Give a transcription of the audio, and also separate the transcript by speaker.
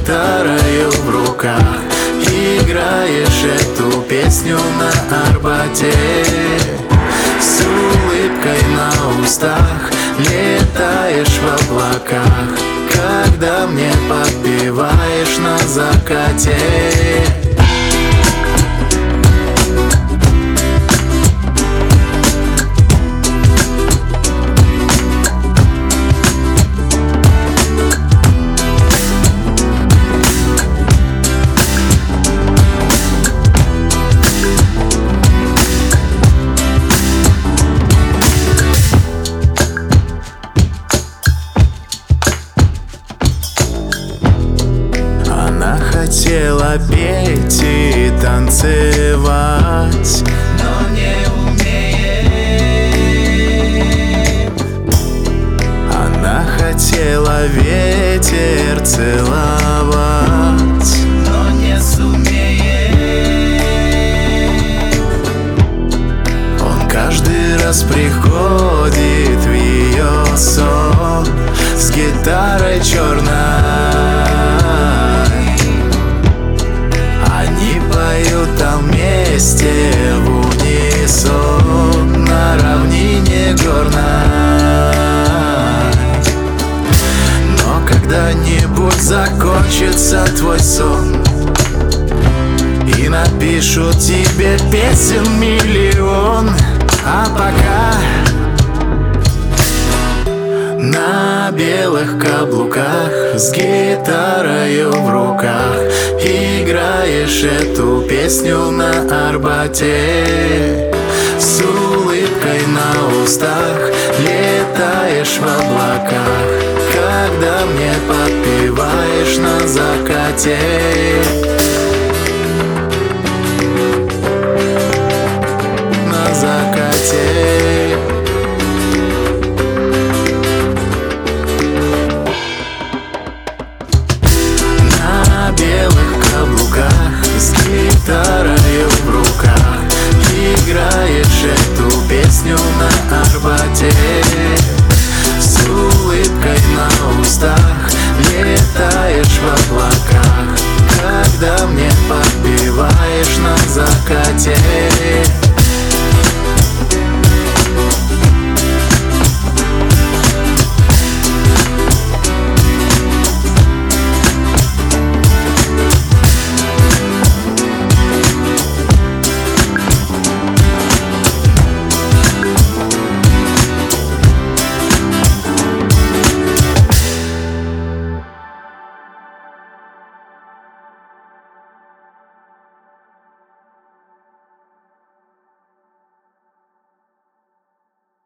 Speaker 1: гитарою в руках играешь эту песню на Арбате. С улыбкой на устах летаешь в облаках, когда мне подпеваешь на закате. Хотела петь и танцевать,
Speaker 2: но не умеет.
Speaker 1: Она хотела ветер целовать,
Speaker 2: но не сумеет.
Speaker 1: Он каждый раз приходит в ее сон с гитарой черной. Поют там вместе в унисон на равнине горной. Но когда-нибудь закончится твой сон, и напишут тебе песен миллион. А пока на белых каблуках с гитарою в руках играешь эту песню на Арбате. С улыбкой на устах летаешь в облаках, когда мне подпеваешь на закате. На закате. На белых каблуках с гитарою в руках играешь эту песню на Арбате. С улыбкой на устах летаешь в облаках, когда мне подпеваешь на закате.